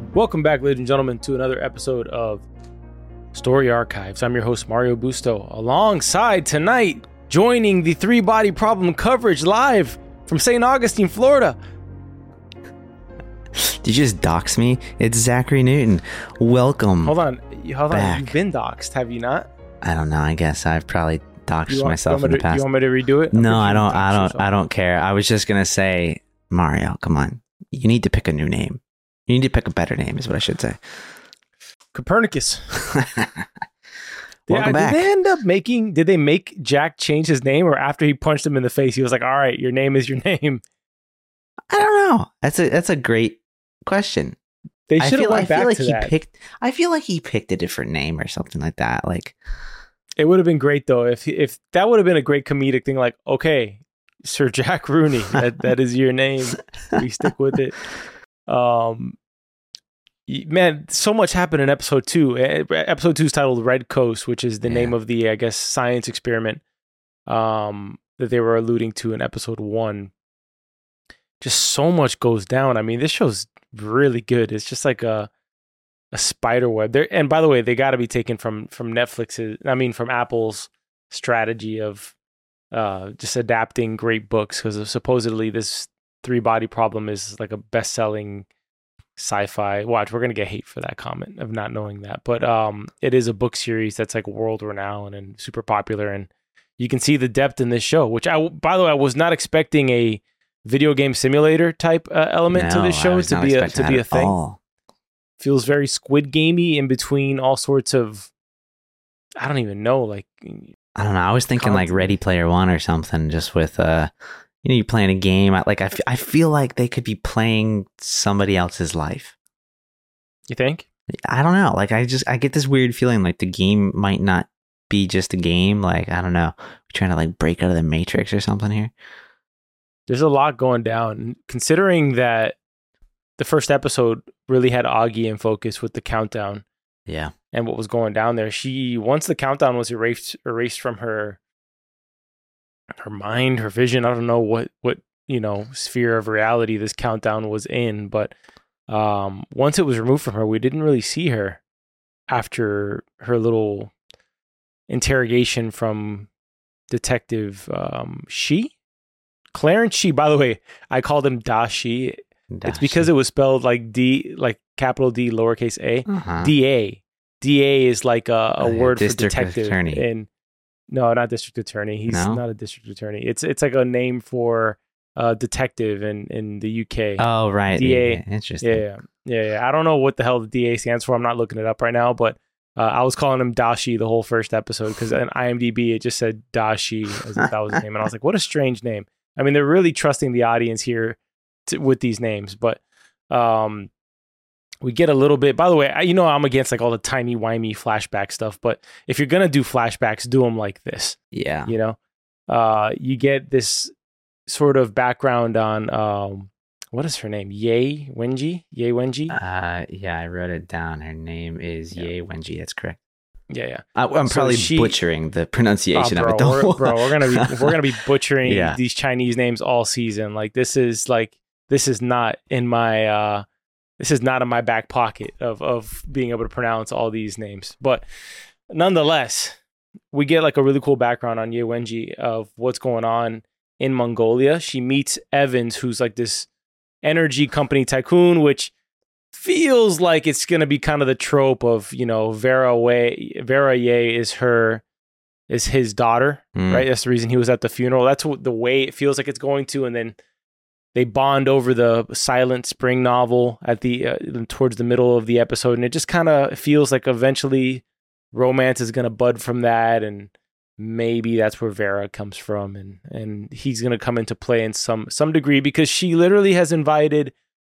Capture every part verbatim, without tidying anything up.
Welcome back, ladies and gentlemen, to another episode of Story Archives. I'm your host, Mario Busto. Alongside tonight, joining the Three Body Problem coverage live from Saint Augustine, Florida. Did you just dox me? It's Zachary Newton. Welcome. Hold on. Hold back. on. You've been doxxed, have you not? I don't know. I guess I've probably doxed You want, myself you in the to, past. You want me to redo it? No, I'm I don't. I don't. yourself. I don't care. I was just gonna say, Mario, come on. You need to pick a new name. You need to pick a better name, is what I should say. Copernicus. Welcome yeah, back. Did they end up making? Did they make Jack change his name, or after he punched him in the face, he was like, "All right, your name is your name." I don't know. That's a that's a great question. They I should have feel, I went feel back like to he that. picked. I feel like he picked a different name or something like that. Like It would have been great though if if that would have been a great comedic thing. Like, okay, Sir Jack Rooney, that that is your name. We stick with it. Um, y- man, so much happened in episode two. Eh, Episode two is titled Red Coast, which is the Yeah. name of the, I guess, science experiment um, that they were alluding to in episode one. Just so much goes down. I mean, this show's really good. It's just like a a spider web. There, and by the way, they got to be taken from from Netflix's. I mean, from Apple's strategy of uh, just adapting great books, because supposedly this Three Body Problem is like a best selling sci-fi. Watch, we're gonna get hate for that comment of not knowing that, but um, it is a book series that's like world renowned and super popular, and you can see the depth in this show. Which I, by the way, I was not expecting a video game simulator type uh, element to no, this I show was to not be a expecting to be that a at thing. all. Feels very Squid Gamey in between all sorts of, I don't even know, like I don't know. I was thinking like Content. Ready Player One or something, just with uh, you know, you playing a game. I, like I, f- I feel like they could be playing somebody else's life. you think? I don't know. Like I just I get this weird feeling like the game might not be just a game. Like I don't know, we're trying to like break out of the Matrix or something here. There's a lot going down, considering that the first episode really had Augie in focus with the countdown Yeah, and what was going down there. She, once the countdown was erased erased from her her mind, her vision, I don't know what what you know sphere of reality this countdown was in, but um once it was removed from her, we didn't really see her after her little interrogation from Detective um She Clarence She. By the way, I called him Da She. It's because it was spelled like D, like capital D, lowercase a. uh-huh. D A. D A is like a, a Uh, word for district detective. attorney. And no, not district attorney. He's No? not a district attorney. It's it's like a name for a detective in, in the U K. Oh right, D A. yeah, interesting. yeah, yeah, yeah, yeah. I don't know what the hell the D A stands for. I'm not looking it up right now, but uh, I was calling him Dashi the whole first episode because in IMDb it just said Dashi as if that was his name, and I was like, what a strange name. I mean, they're really trusting the audience here to, with these names, but um, we get a little bit. By the way, I, you know I'm against like all the timey wimey flashback stuff, but if you're gonna do flashbacks, do them like this. Yeah, You know, uh, you get this sort of background on um, what is her name? Ye Wenji? Ye Wenji? uh, yeah. I wrote it down. Her name is Yeah. Ye Wenji. That's correct. yeah, yeah. I, I'm So probably she- butchering the pronunciation Oh, of bro, it. Don't we're, bro, we're gonna be we're gonna be butchering Yeah. these Chinese names all season. Like this is like this is not in my uh, this is not in my back pocket of of being able to pronounce all these names. But nonetheless, we get like a really cool background on Ye Wenji of what's going on in Mongolia. She meets Evans, who's like this energy company tycoon, which feels like it's going to be kind of the trope of, you know, Vera Way, Vera Ye is her, is his daughter, Mm. right? That's the reason he was at the funeral. That's what the way it feels like it's going to. And then they bond over the Silent Spring novel at the, uh, towards the middle of the episode. And it just kind of feels like eventually romance is going to bud from that. And maybe that's where Vera comes from. And, and he's going to come into play in some, some degree because she literally has invited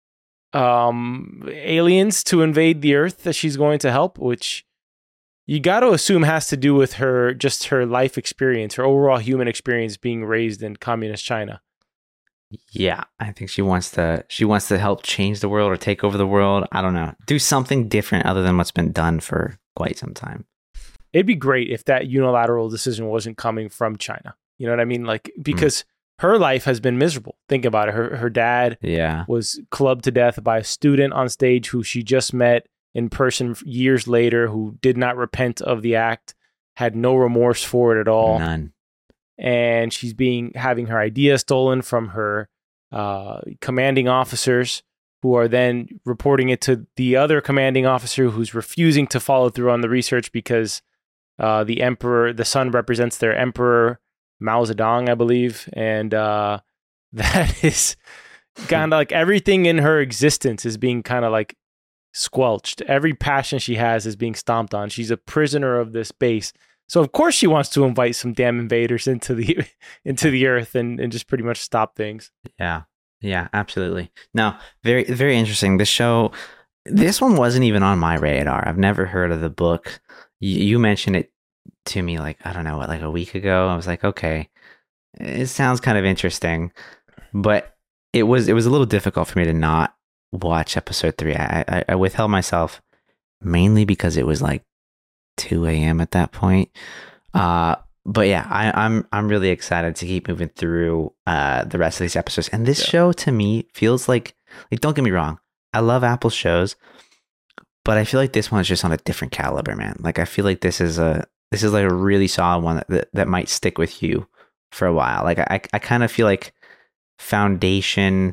um aliens to invade the earth that she's going to help, which you got to assume has to do with her, just her life experience, her overall human experience being raised in communist China. Yeah, I think she wants to. She wants to help change the world or take over the world. I don't know. Do something different other than what's been done for quite some time. It'd be great if that unilateral decision wasn't coming from China. You know what I mean? Like, because her life has been miserable. Think about it. Her her dad Yeah. was clubbed to death by a student on stage who she just met in person years later, who did not repent of the act, had no remorse for it at all. None. And she's being having her ideas stolen from her uh, commanding officers, who are then reporting it to the other commanding officer who's refusing to follow through on the research because uh, the emperor, the son represents their emperor, Mao Zedong, I believe. And uh, that is kind of like everything in her existence is being kind of like squelched. Every passion she has is being stomped on. She's a prisoner of this base. So of course she wants to invite some damn invaders into the into the earth and, and just pretty much stop things. Yeah. Yeah, absolutely. No, very, very interesting. This show, this one wasn't even on my radar. I've never heard of the book. You, you mentioned it to me like, I don't know, what, like a week ago. I was like, okay, it sounds kind of interesting, but it was, it was a little difficult for me to not watch episode three. I, I, I withheld myself mainly because it was like two a.m. at that point. Uh, But yeah, I, I'm I'm really excited to keep moving through uh, the rest of these episodes. And this yeah. show to me feels like like don't get me wrong, I love Apple shows, but I feel like this one is just on a different caliber, man. Like I feel like this is a this is like a really solid one that that, that might stick with you for a while. Like I I kind of feel like Foundation.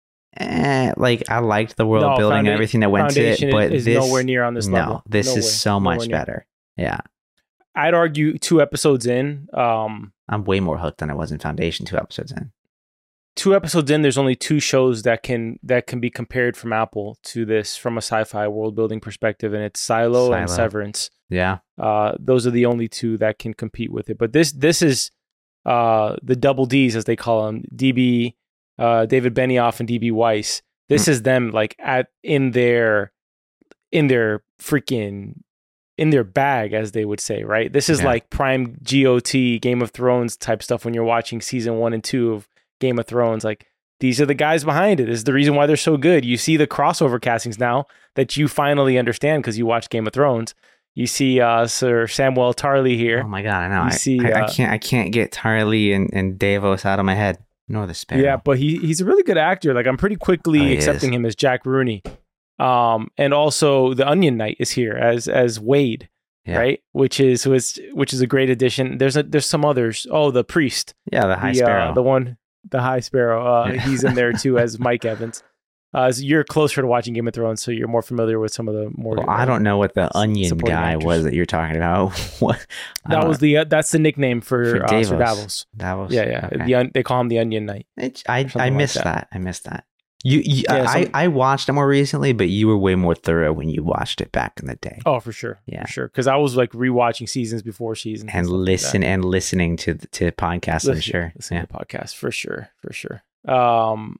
Eh, like I liked the world no, building and everything that went to it, but is this nowhere near on this no, level. this nowhere, is so much better. Yeah. I'd argue two episodes in. Um, I'm way more hooked than I was in Foundation two episodes in. Two episodes in, there's only two shows that can that can be compared from Apple to this from a sci-fi world building perspective, and it's Silo, Silo. and Severance. Yeah, uh, those are the only two that can compete with it. But this this is uh, the double D's, as they call them, D B, uh, David Benioff and D B Weiss. This mm. is them like at in their in their freaking. in their bag, as they would say, right? This is yeah. like prime G O T, Game of Thrones type stuff when you're watching season one and two of Game of Thrones. Like, these are the guys behind it. This is the reason why they're so good. You see the crossover castings now that you finally understand because you watch Game of Thrones. You see uh, Sir Samuel Tarly here. Oh my God, I know. You I, see, I, uh, I can't I can't get Tarly and, and Davos out of my head, nor the Sparrow. Yeah, but he he's a really good actor. Like, I'm pretty quickly oh, accepting is. him as Jack Rooney. Um, and also the Onion Knight is here as as Wade. Yeah. Right, which is who is which is a great addition. There's a there's some others. Oh, the priest. Yeah, the High the, Sparrow. Uh, the one, the High Sparrow. Uh, yeah. He's in there too as Mike Evans. Uh, so you're closer to watching Game of Thrones, so you're more familiar with some of the more. Well, I don't know what the Onion guy actors. was that you're talking about. what that was the uh, that's the nickname for, for uh, Davos. Sir Davos. Davos. Yeah, yeah. Okay. The, they call him the Onion Knight. It, I I missed like that. that. I missed that. You, you yeah, I, so, I watched it more recently, but you were way more thorough when you watched it back in the day. Oh, for sure. Yeah, for sure. Because I was like rewatching seasons before seasons and, and listen like and listening to to podcasts. Listen, I'm sure. Listen yeah. to podcasts for sure, for sure. Um,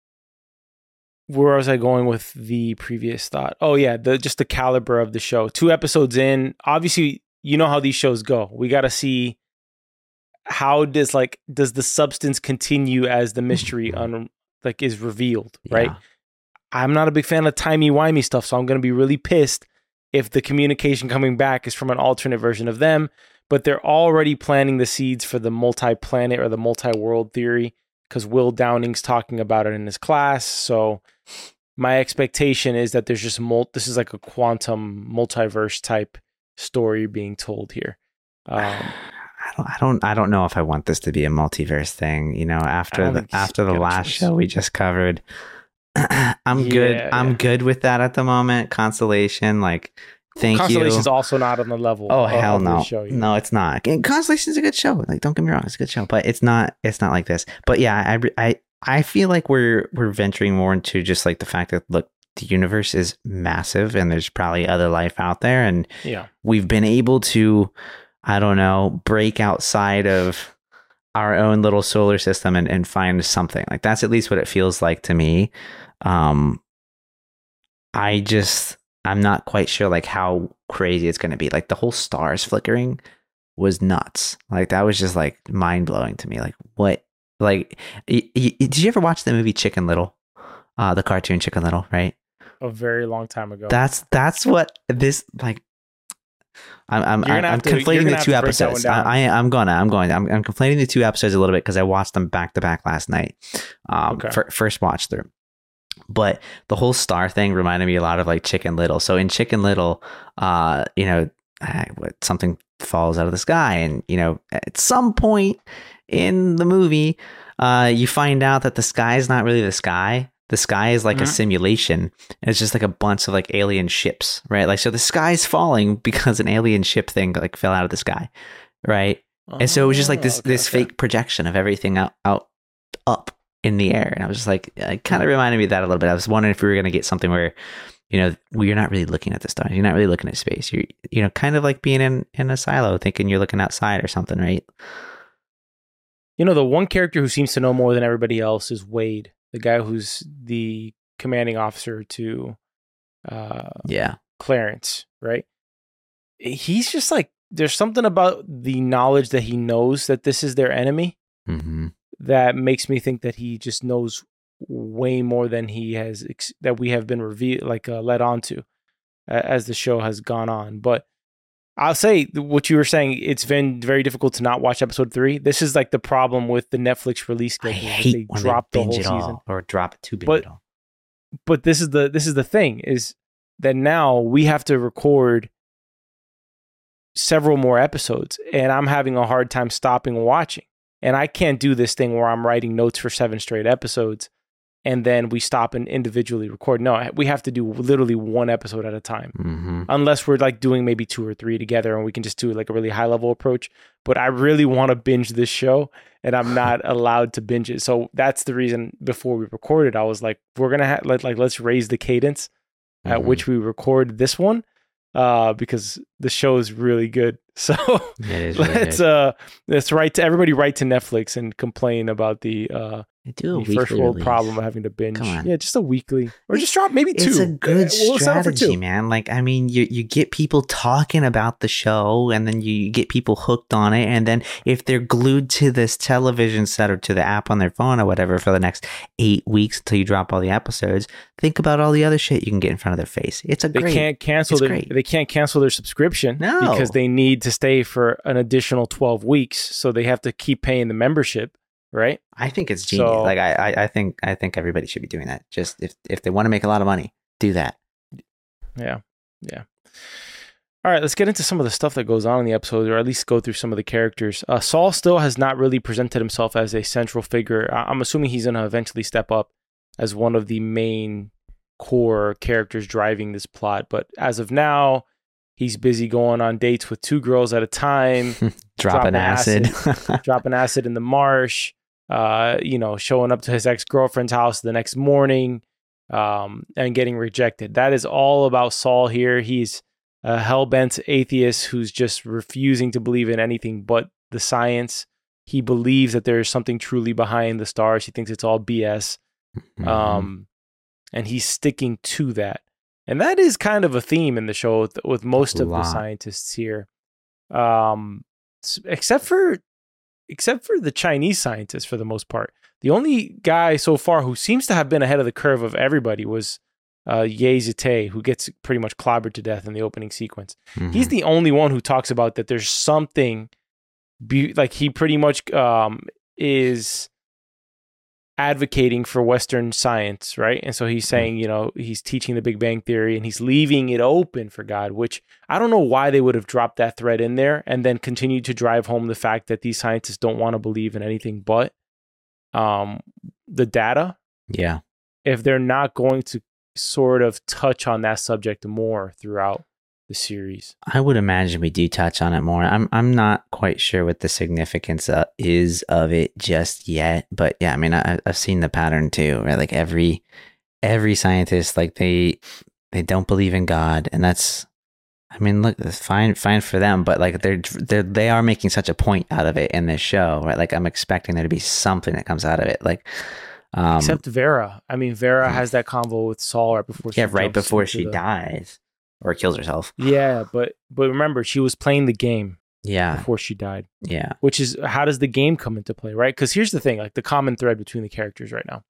where was I going with the previous thought? Oh yeah, the just the caliber of the show. Two episodes in, obviously, you know how these shows go. We got to see how does like does the substance continue as the mystery un. like is revealed, right? Yeah. I'm not a big fan of timey-wimey stuff, so I'm going to be really pissed if the communication coming back is from an alternate version of them, but they're already planting the seeds for the multi-planet or the multi-world theory because Will Downing's talking about it in his class. So my expectation is that there's just mul- this is like a quantum multiverse type story being told here. Um, I don't, I don't, I don't know if I want this to be a multiverse thing. You know, after the after the last show we just covered, I'm yeah, good. Yeah. I'm good with that at the moment. Constellation, like, thank Constellation's you. Constellation's also not on the level. Oh hell no, show, no, it's not. And Constellation's a good show. Like, don't get me wrong, it's a good show, but it's not. It's not like this. But yeah, I, I, I feel like we're we're venturing more into just like the fact that look, the universe is massive, and there's probably other life out there, and yeah, we've been able to. I don't know, break outside of our own little solar system and, and find something. Like, that's at least what it feels like to me. Um, I just, I'm not quite sure like how crazy it's going to be. Like, the whole stars flickering was nuts. Like, that was just like mind blowing to me. Like, what, like, y- y- did you ever watch the movie Chicken Little? Uh, the cartoon Chicken Little, right? A very long time ago. That's, that's what this, like, I'm I'm, You're I'm, gonna I'm have to- you're conflating gonna the have two to break that one episodes. down. I, I I'm gonna I'm going I'm I'm conflating the two episodes a little bit because I watched them back to back last night. Um, Okay. fir- first watch through. But the whole star thing reminded me a lot of like Chicken Little. So in Chicken Little, uh, you know, uh, what something falls out of the sky, and you know, at some point in the movie, uh, you find out that the sky is not really the sky. The sky is like Mhm. a simulation, and it's just like a bunch of like alien ships, right? Like, so the sky's falling because an alien ship thing like fell out of the sky, right? And so it was just like this Oh, okay, this okay. fake projection of everything out out up in the air, and I was just like, it kind of reminded me of that a little bit. I was wondering if we were going to get something where, you know, well, you're not really looking at the stars, you're not really looking at space, you're, you know, kind of like being in in a silo, thinking you're looking outside or something, right? You know, the one character who seems to know more than everybody else is Wade, the guy who's the commanding officer to uh, Yeah, Clarence, right? He's just like, there's something about the knowledge that he knows that this is their enemy mm-hmm. that makes me think that he just knows way more than he has, ex- that we have been revealed, like uh, led on to uh, as the show has gone on. But I'll say what you were saying, it's been very difficult to not watch episode three. This is like the problem with the Netflix release I schedule. hate They when drop they the whole binge it season. all or drop it to binge But- it all. But this is the this is the thing, is that now we have to record several more episodes, and I'm having a hard time stopping watching. And I can't do this thing where I'm writing notes for seven straight episodes and then we stop and individually record. No, we have to do literally one episode at a time. Mm-hmm. Unless we're like doing maybe two or three together and we can just do like a really high level approach. But I really want to binge this show and I'm not allowed to binge it. So that's the reason before we recorded, I was like, we're going to have like, like, let's raise the cadence at Mhm. which we record this one. Uh, because the show is really good. So It is really let's good. uh let's write to everybody write to Netflix and complain about the uh They do a the first weekly world release. problem of having to binge. Come on. Yeah, just a weekly. Or just drop maybe two. It's a good We'll settle for strategy, two. man. Like, I mean, you you get people talking about the show, and then you get people hooked on it, and then if they're glued to this television set or to the app on their phone or whatever for the next eight weeks until you drop all the episodes, think about all the other shit you can get in front of their face. It's a They great. can't cancel it's their great. they can't cancel their subscription No. because they need to stay for an additional twelve weeks. So they have to keep paying the membership, right? I think it's genius. So- like, I, I I think I think everybody should be doing that. Just if if they want to make a lot of money, do that. Yeah. Yeah. All right, let's get into some of the stuff that goes on in the episode, or at least go through some of the characters. Uh, Saul still has not really presented himself as a central figure. I- I'm assuming he's going to eventually step up as one of the main core characters driving this plot. But as of now, he's busy going on dates with two girls at a time, Drop an Dropping acid. dropping acid in the marsh, uh, you know, showing up to his ex-girlfriend's house the next morning, um, and getting rejected. That is all about Saul here. He's a hell-bent atheist who's just refusing to believe in anything but the science. He believes that there is something truly behind the stars. He thinks it's all B S. Mhm. Um, and he's sticking to that. And that is kind of a theme in the show with, with most A of the lot. scientists here. Um, s- except for except for the Chinese scientists for the most part. The only guy so far who seems to have been ahead of the curve of everybody was uh, Ye Zite, who gets pretty much clobbered to death in the opening sequence. Mhm. He's the only one who talks about that there's something, be- like he pretty much um, is advocating for Western science, right? And so he's saying, you know, he's teaching the Big Bang Theory and he's leaving it open for God, which I don't know why they would have dropped that thread in there and then continued to drive home the fact that these scientists don't want to believe in anything but um, the data, Yeah. if they're not going to sort of touch on that subject more throughout the series. I would imagine we do touch on it more. I'm I'm not quite sure what the significance uh, is of it just yet, but yeah, I mean, I, I've seen the pattern too, right? Like every every scientist, like they they don't believe in God, and that's, I mean, look, it's fine fine for them, but like they're they they are making such a point out of it in this show, right? Like I'm expecting there to be something that comes out of it, like. Um, Except Vera. I mean, Vera has that convo with Saul right before she yeah, right jumps before into she the- dies or kills herself. Yeah, but but remember, she was playing the game Yeah, before she died, yeah. which is how does the game come into play, right? Because here's the thing, like the common thread between the characters right now.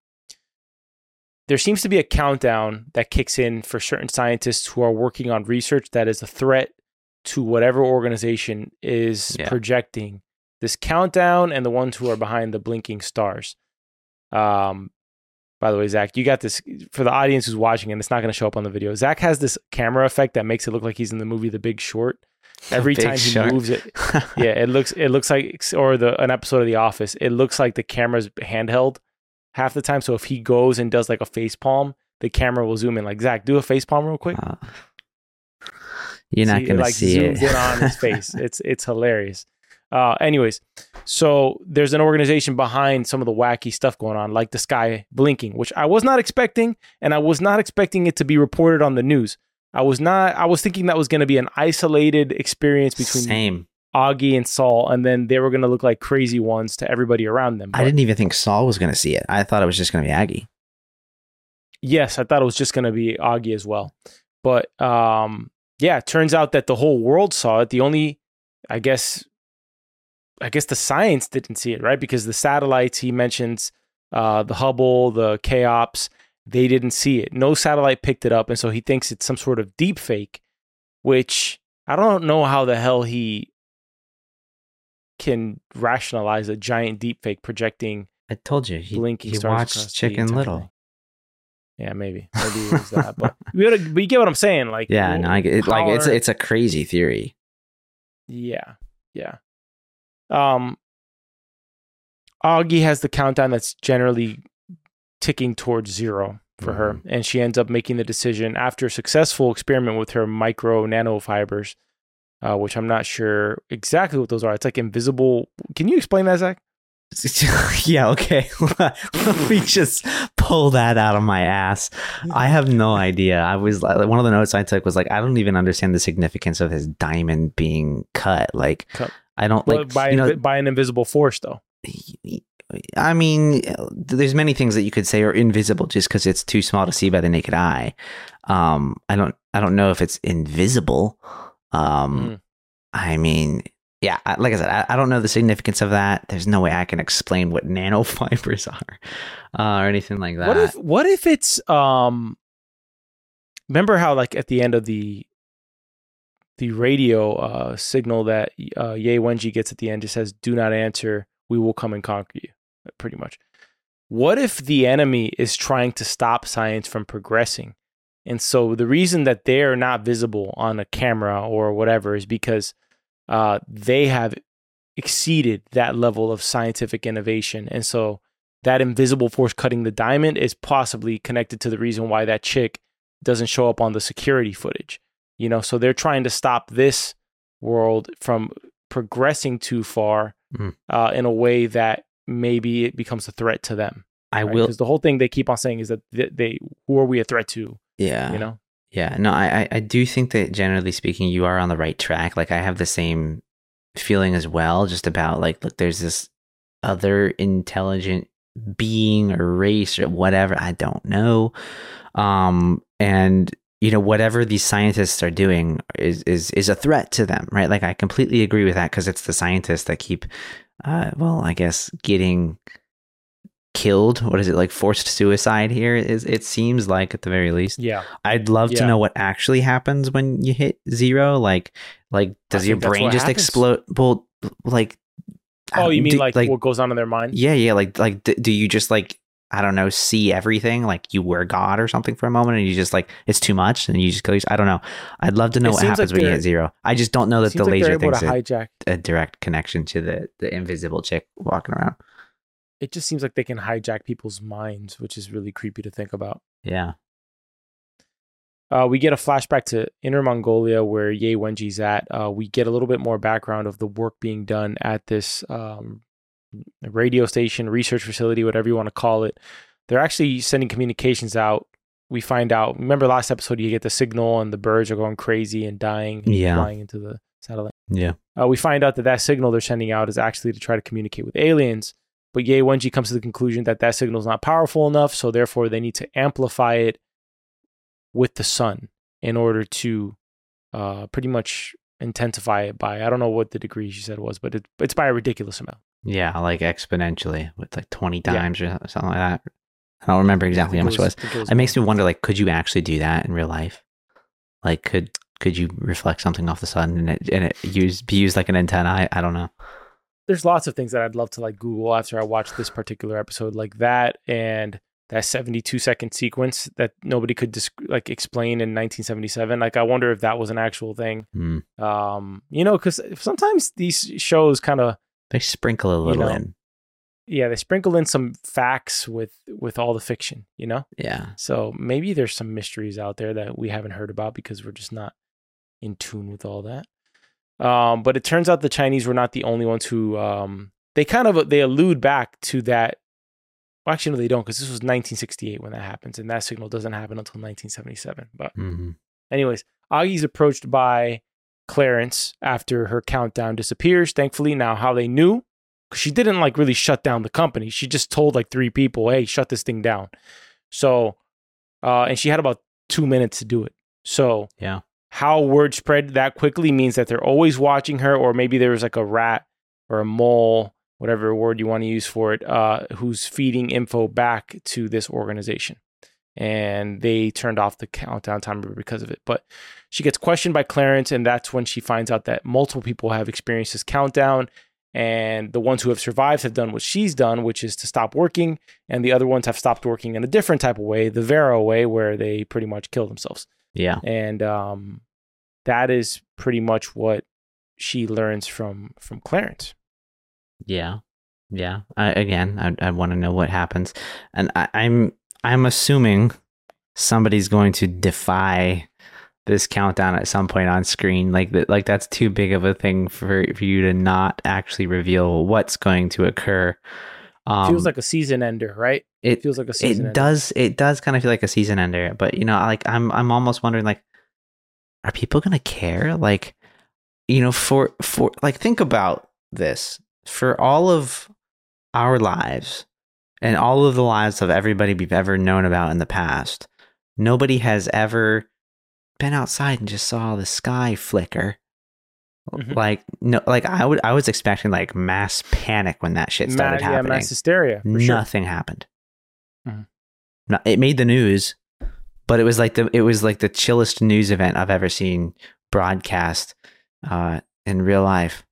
There seems to be a countdown that kicks in for certain scientists who are working on research that is a threat to whatever organization is Yeah. projecting this countdown, and the ones who are behind the blinking stars. Um, by the way, Zach, you got this for the audience who's watching, and it's not going to show up on the video. Zach has this camera effect that makes it look like he's in the movie The Big Short. Every Big time he Short. moves it, yeah, it looks it looks like, or the an episode of The Office, it looks like the camera's handheld half the time. So if he goes and does like a face palm, the camera will zoom in. Like, Zach, do a face palm real quick. Uh, you're not See, going it, to like, see zooms it. in on his face. It's it's hilarious. Uh, anyways, so there's an organization behind some of the wacky stuff going on, like the sky blinking, which I was not expecting, and I was not expecting it to be reported on the news. I was not. I was thinking that was going to be an isolated experience between Same. Augie and Saul, and then they were going to look like crazy ones to everybody around them. I But didn't even think Saul was going to see it. I thought it was just going to be Aggie. yes, I thought it was just going to be Augie as well. But um, yeah, it turns out that the whole world saw it. The only, I guess, I guess the science didn't see it, right? Because the satellites he mentions, uh, the Hubble, the K O P S, they didn't see it. No satellite picked it up, and so he thinks it's some sort of deep fake, which I don't know how the hell he can rationalize a giant deep fake projecting I told you. He, blinking he stars across watched the Chicken entire Little. thing. Yeah, maybe. Maybe it was that. But we gotta, but you get what I'm saying. Like, Yeah, no, I get it. Like, how it's, are- it's a crazy theory. Yeah, yeah. Um, Augie has the countdown that's generally ticking towards zero for her, and she ends up making the decision after a successful experiment with her micro nanofibers, uh, which I'm not sure exactly what those are. It's like invisible. Can you explain that, Zach? Yeah, okay. Let me just pull that out of my ass. I have no idea. I was like, one of the notes I took was like, I don't even understand the significance of his diamond being cut. Like, Cut. I don't Well, like, by you know, invi- by an invisible force, though. I mean, there's many things that you could say are invisible just because it's too small to see by the naked eye. Um, I don't, I don't know if it's invisible. Um, Mm. I mean, yeah, I- like I said, I, I don't know the significance of that. There's no way I can explain what nanofibers are uh, or anything like that. What if what if it's um remember how like at the end of the the radio uh signal that uh Ye Wenji gets at the end just says, "Do not answer, we will come and conquer you," pretty much. What if the enemy is trying to stop science from progressing? And so the reason that they're not visible on a camera or whatever is because uh they have exceeded that level of scientific innovation. And so that invisible force cutting the diamond is possibly connected to the reason why that chick doesn't show up on the security footage. You know, so they're trying to stop this world from progressing too far Mm. uh, in a way that maybe it becomes a threat to them. I right? will. Because the whole thing they keep on saying is that they, they who are we a threat to? Yeah. You know? Yeah. No, I, I- I do think that generally speaking, you are on the right track. Like I have the same feeling as well, just about like, look, there's this other intelligent being or race or whatever. I don't know. Um, and you know, whatever these scientists are doing is, is, is a threat to them, right? Like I completely agree with that because it's the scientists that keep, uh, well, I guess getting killed. What is it, like forced suicide here? Is it seems like at the very least. Yeah. I'd love to Yeah. know what actually happens when you hit zero. Like, like does I your think that's brain what just happens. explode? Well, like, Oh, you mean do- like, what goes on in their mind? yeah, yeah, like, like, d- do you just like, I don't know, see everything like you were God or something for a moment, and you just like it's too much, and you just go. I don't know. I'd love to know It what seems happens like when you they're- hit zero. I just don't know that Seems the like they're laser able thing's to a, hijack. a direct connection to the the invisible chick walking around. It just seems like they can hijack people's minds, which is really creepy to think about. Yeah. Uh, we get a flashback to Inner Mongolia where Ye Wenji's at. Uh, we get a little bit more background of the work being done at this um, radio station, research facility, whatever you want to call it. They're actually sending communications out. We find out, remember last episode, you get the signal and the birds are going crazy and dying and Yeah. flying into the satellite. Yeah. Uh, we find out that that signal they're sending out is actually to try to communicate with aliens. But Ye Wenji comes to the conclusion that that signal is not powerful enough, so therefore they need to amplify it with the sun in order to uh, pretty much intensify it by, I don't know what the degree she said was, but it, it's by a ridiculous amount. Yeah, like exponentially with like twenty Yeah. times or something like that. I don't remember exactly how much it was. I think it was It makes me wonder, like, could you actually do that in real life? Like, could could you reflect something off the sun and it and it use be used like an antenna? I, I don't know. There's lots of things that I'd love to like Google after I watch this particular episode, like that and that seventy-two second sequence that nobody could dis- like explain in nineteen seventy-seven. Like, I wonder if that was an actual thing. Mm. Um, you know, because sometimes these shows kind of they sprinkle a little you know, in. Yeah, they sprinkle in some facts with with all the fiction. You know. Yeah. So maybe there's some mysteries out there that we haven't heard about because we're just not in tune with all that. Um, but it turns out the Chinese were not the only ones who um, they kind of they allude back to that. Well, actually, no, they don't, because this was nineteen sixty-eight when that happens, and that signal doesn't happen until nineteen seventy-seven. But mm-hmm. anyways, Augie's approached by Clarence after her countdown disappears. Thankfully, now how they knew, because she didn't like really shut down the company. She just told like three people, "Hey, shut this thing down." So, uh, and she had about two minutes to do it. So, yeah, how word spread that quickly means that they're always watching her, or maybe there was like a rat or a mole, whatever word you want to use for it, uh, who's feeding info back to this organization. And they turned off the countdown timer because of it. But she gets questioned by Clarence, and that's when she finds out that multiple people have experienced this countdown, and the ones who have survived have done what she's done, which is to stop working, and the other ones have stopped working in a different type of way, the Vero way, where they pretty much kill themselves. Yeah. And um, that is pretty much what she learns from from Clarence. Yeah, yeah. I, again, I I want to know what happens, and I, I'm I'm assuming somebody's going to defy this countdown at some point on screen. Like that, like that's too big of a thing for for you to not actually reveal what's going to occur. Um, feels like a season ender, right? It feels like a season. It ender. does. It does kind of feel like a season ender. But you know, like I'm I'm almost wondering, like, are people gonna care? Like, you know, for for like think about this. For all of our lives and all of the lives of everybody we've ever known about in the past, nobody has ever been outside and just saw the sky flicker. Mm-hmm. Like no, like I would, I was expecting like mass panic when that shit started Ma- happening. Yeah, mass hysteria. For Nothing sure. happened. Mm-hmm. No, it made the news, but it was like the it was like the chillest news event I've ever seen broadcast uh, in real life.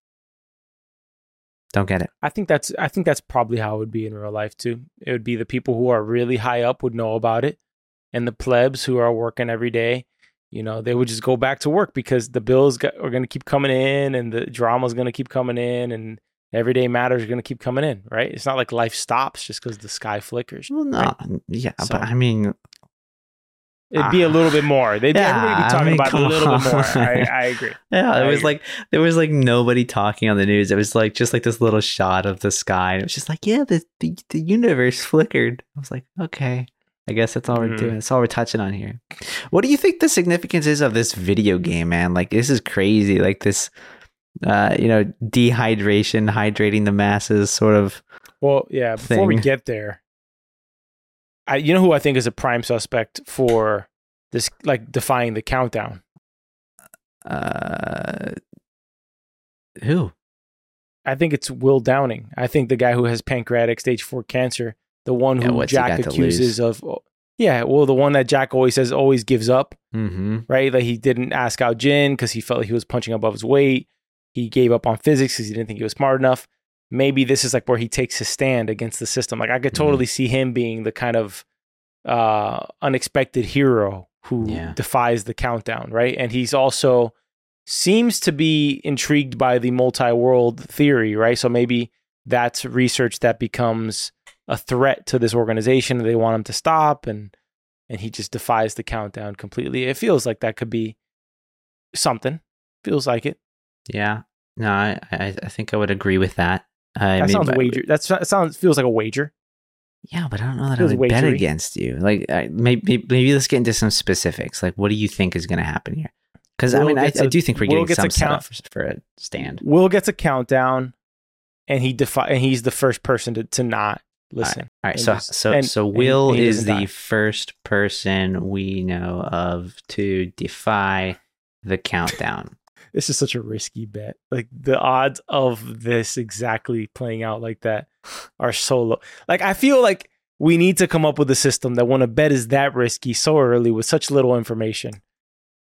Don't get it. I think that's I think that's probably how it would be in real life too. It would be the people who are really high up would know about it, and the plebs who are working every day, you know, they would just go back to work because the bills got, are going to keep coming in, and the drama is going to keep coming in, and everyday matters are going to keep coming in. Right? It's not like life stops just because the sky flickers. Well, no, right? yeah, so, but I mean. It'd be a little bit more. They'd yeah, everybody be talking I mean, about it a little on. bit more. I, I agree. Yeah, it I was agree. like there was like nobody talking on the news. It was like just like this little shot of the sky. And it was just like, yeah, the, the the universe flickered. I was like, okay, I guess that's all we're mm. doing. That's all we're touching on here. What do you think the significance is of this video game, man? Like, this is crazy. Like this, uh, you know, dehydration, hydrating the masses, sort of. Well, yeah. Before thing. we get there, I you know who I think is a prime suspect for this, like, defying the countdown? Uh, who? I think it's Will Downing. I think the guy who has pancreatic stage four cancer, the one who yeah, Jack accuses of. Yeah, well, the one that Jack always says always gives up, mm-hmm. right? Like he didn't ask out Jin because he felt like he was punching above his weight. He gave up on physics because he didn't think he was smart enough. Maybe this is like where he takes his stand against the system. Like I could totally mm-hmm. see him being the kind of uh, unexpected hero who yeah. defies the countdown, right? And he's also seems to be intrigued by the multi-world theory, right? So maybe that's research that becomes a threat to this organization and they want him to stop, and and he just defies the countdown completely. It feels like that could be something. Feels like it. Yeah. No, I I, I think I would agree with that. I that mean, sounds wager. That sounds feels like a wager. Yeah, but I don't know that I would bet against you. Like, I, maybe maybe let's get into some specifics. Like, what do you think is going to happen here? Because I mean, I, a, I do think we're getting some setup for, for a stand. Will gets a countdown, and he defi- and he's the first person to, to not listen. All right, All right. so just, so and, so Will and, and is the die. first person we know of to defy the countdown. This is such a risky bet. Like the odds of this exactly playing out like that are so low. Like I feel like we need to come up with a system that when a bet is that risky so early with such little information,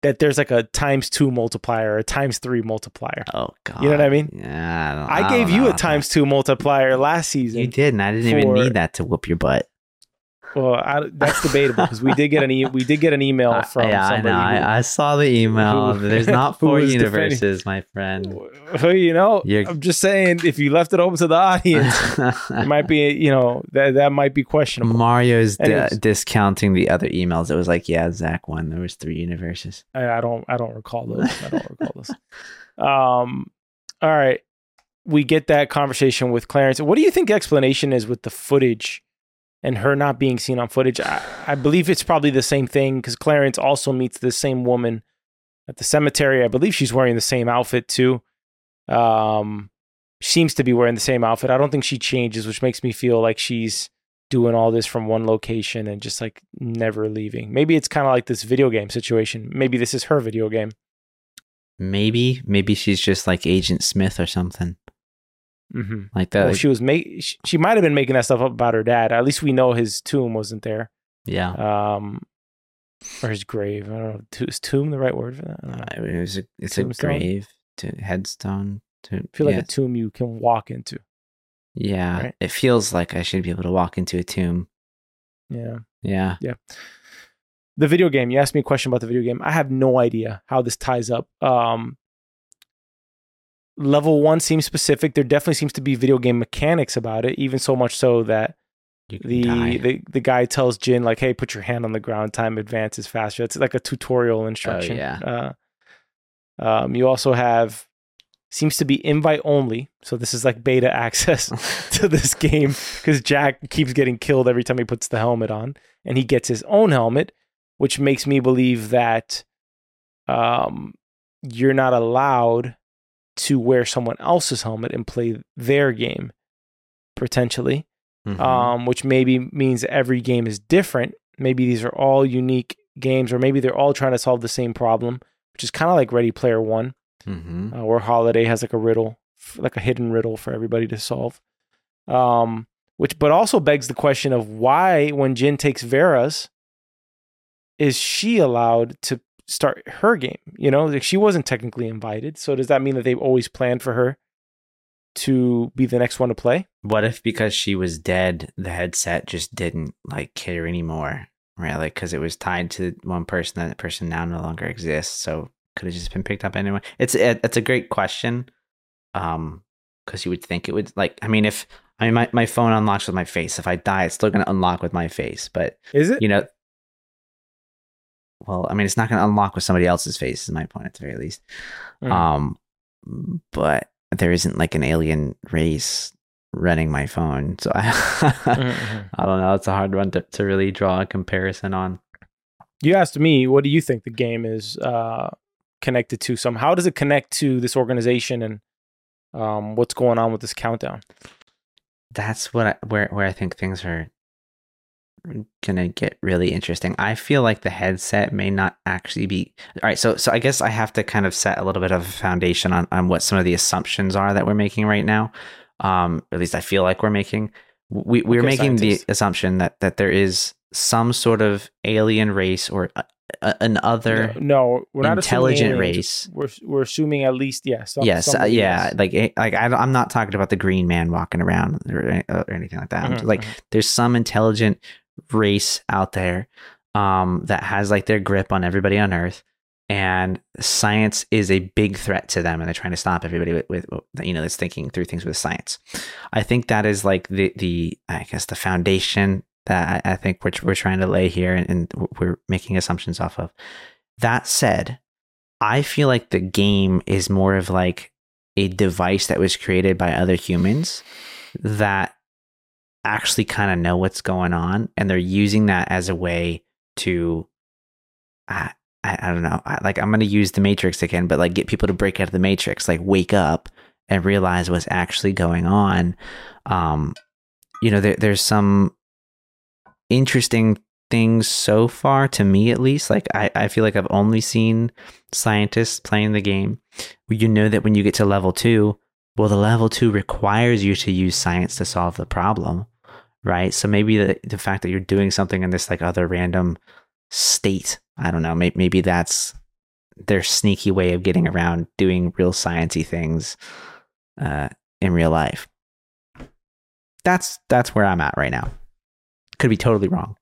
that there's like a times two multiplier, or a times three multiplier. Oh God, you know what I mean? Yeah, I, don't, I, I gave don't you know a times two multiplier last season. You did, and I didn't even for- need that to whoop your butt. Well, I, that's debatable because we did get an e- we did get an email Uh, from yeah, I somebody. know. who- I, I saw the email. who- There's not who four was universes, my friend. Well, you know, You're- I'm just saying, if you left it open to the audience, it might be, you know, that that might be questionable. Mario's di- Anyways. discounting the other emails. It was like, yeah, Zach won. There was three universes. I, I don't, I don't recall those. I don't recall those. Um, all right, we get that conversation with Clarence. What do you think the explanation is with the footage and her not being seen on footage? I, I believe it's probably the same thing because Clarence also meets the same woman at the cemetery. I believe she's wearing the same outfit too. Um, seems to be wearing the same outfit. I don't think she changes, which makes me feel like she's doing all this from one location and just like never leaving. Maybe it's kind of like this video game situation. Maybe this is her video game. Maybe, maybe she's just like Agent Smith or something Mm-hmm. like that. Well, she was make she, she might have been making that stuff up about her dad. At least we know his tomb wasn't there. yeah, Um, or his grave. I don't know. To- Is tomb the right word for that? I don't know. Uh, it was a, it's Tombstone? a grave, to headstone. To I feel like yeah, a tomb you can walk into. yeah. right? It feels like I should be able to walk into a tomb. Yeah. Yeah, The video game. You asked me a question about the video game. I have no idea how this ties up. Um, level one seems specific. There definitely seems to be video game mechanics about it, even so much so that you can the die. the, the guy tells Jin like, hey, put your hand on the ground, time advances faster. It's like a tutorial instruction. yeah. Uh, um, you also have seems to be invite only, so this is like beta access to this game because Jack keeps getting killed every time he puts the helmet on, and he gets his own helmet, which makes me believe that um, you're not allowed to wear someone else's helmet and play their game potentially. Mhm. Um, which maybe means every game is different. Maybe these are all unique games, or maybe they're all trying to solve the same problem, which is kind of like Ready Player One, Mhm. uh, where Holiday has like a riddle, like a hidden riddle for everybody to solve. Um, which, but also begs the question of why, when Jin takes Vera's, is she allowed to start her game? You know, like she wasn't technically invited. So does that mean that they've always planned for her to be the next one to play? What if because she was dead, the headset just didn't like care anymore, right? Like because it was tied to one person, that person now no longer exists, so could have just been picked up anyway. It's it, it's a great question, um, because you would think it would like. I mean, if I mean my, my phone unlocks with my face, if I die, it's still going to unlock with my face, but Is it? you know, well, I mean, it's not going to unlock with somebody else's face. Is my point at the very least. Mm. Um, but there isn't like an alien race running my phone, so I Mhm. I don't know. It's a hard one to, to really draw a comparison on. You asked me, what do you think the game is uh, connected to? Some, how does it connect to this organization and um, what's going on with this countdown? That's what I, where where I think things are gonna get really interesting. I feel like the headset may not actually be all right. So so I guess I have to kind of set a little bit of a foundation on on what some of the assumptions are that we're making right now. Um, at least I feel like we're making. We we're Okay, making scientist. the assumption that that there is some sort of alien race or a, a, an other No, no, we're not assuming intelligent aliens. race. We're we're assuming at least yeah. Some, yes, some uh, of the- yeah, yes. like eh, like I, don't- I'm not talking about the green man walking around or, any- or anything like that. I'm Mhm, just like mhm. there's some intelligent race out there um, that has like their grip on everybody on Earth, and science is a big threat to them, and they're trying to stop everybody with, with you know that's thinking through things with science. I think that is like the the I guess the foundation that I, I think we're we're trying to lay here, and, and we're making assumptions off of. That said, I feel like the game is more of like a device that was created by other humans that actually kind of know what's going on, and they're using that as a way to I, I, I don't know, I, like I'm going to use the Matrix again, but like get people to break out of the Matrix, like wake up and realize what's actually going on. Um, you know, there, there's some interesting things so far, to me at least. Like I, I feel like I've only seen scientists playing the game. You know that when you get to level two, well, the level two requires you to use science to solve the problem, right? So maybe the, the fact that you're doing something in this like other random state, I don't know, maybe, maybe that's their sneaky way of getting around doing real sciencey things uh, in real life. That's that's where I'm at right now. Could be totally wrong.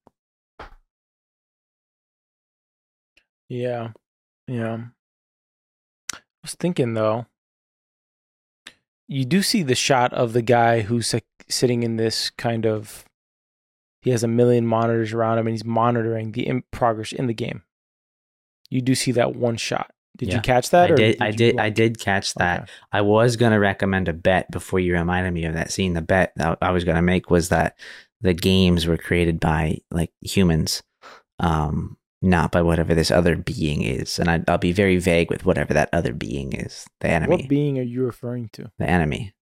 Yeah, yeah. I was thinking though, you do see the shot of the guy who's like, sitting in this kind of. He has a million monitors around him, and he's monitoring the in- progress in the game. You do see that one shot. Did Yeah. you catch that? I or did. I you did. like- I did catch that. Okay. I was going to recommend a bet before you reminded me of that scene. The bet that I was going to make was that the games were created by like humans, um, not by whatever this other being is. And I, I'll be very vague with whatever that other being is. The enemy. What being are you referring to? The enemy.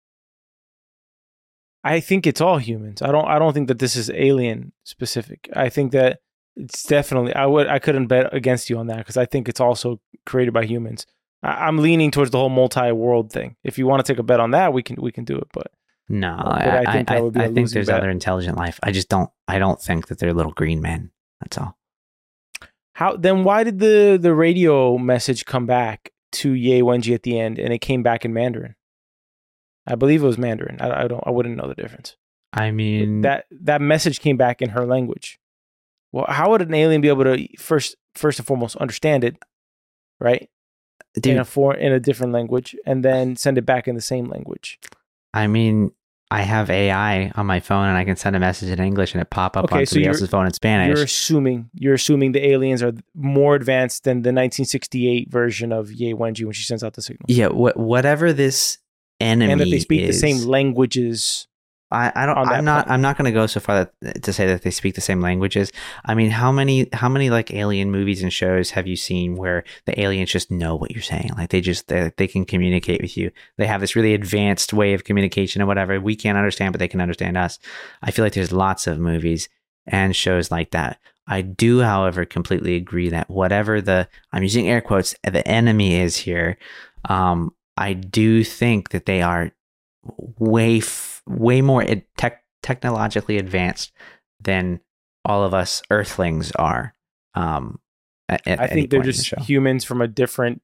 I think it's all humans. I don't. I don't think that this is alien specific. I think that it's definitely. I would. I couldn't bet against you on that because I think it's also created by humans. I, I'm leaning towards the whole multi-world thing. If you want to take a bet on that, we can. We can do it. But No, but I, I think I, that would be a I think losing there's bet. other intelligent life. I just don't. I don't think that they're little green men. That's all. How then? Why did the the radio message come back to Ye Wenji at the end, and it came back in Mandarin? I believe it was Mandarin. I, I don't. I wouldn't know the difference. I mean, that that message came back in her language. Well, how would an alien be able to first first and foremost understand it, right? dude, In a for in a different language, and then send it back in the same language. I mean, I have A I on my phone, and I can send a message in English, and it pop up Okay, on so somebody you're- else's phone in Spanish. You're assuming you're assuming the aliens are more advanced than the nineteen sixty-eight version of Ye Wenji when she sends out the signal, Yeah, wh- whatever this enemy and that they speak is, the same languages. I, I don't. on that I'm not. planet. I'm not going to go so far that, to say that they speak the same languages. I mean, how many how many like alien movies and shows have you seen where the aliens just know what you're saying? Like they just they, they can communicate with you. They have this really advanced way of communication and whatever we can't understand, but they can understand us. I feel like there's lots of movies and shows like that. I do, however, completely agree that whatever the I'm using air quotes the enemy is here, um, I do think that they are way f- way more ed- tech technologically advanced than all of us Earthlings are. Um, at, at I any think they're point in the just show. humans from a different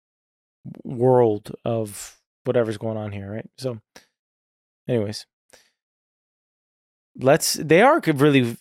world of whatever's going on here, right? So, anyways, let's. They are really,